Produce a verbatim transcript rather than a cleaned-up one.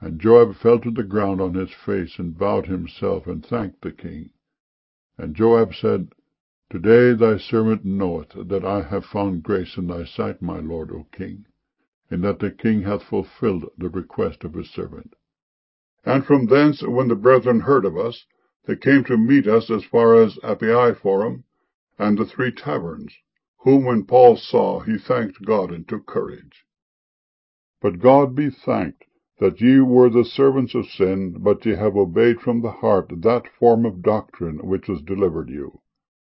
And Joab fell to the ground on his face, and bowed himself, and thanked the king. And Joab said, Today thy servant knoweth that I have found grace in thy sight, my lord, O king, in that the king hath fulfilled the request of his servant. And from thence, when the brethren heard of us, they came to meet us as far as Appii-forum and the three taverns, whom when Paul saw, he thanked God and took courage. But God be thanked, that ye were the servants of sin, but ye have obeyed from the heart that form of doctrine which was delivered you.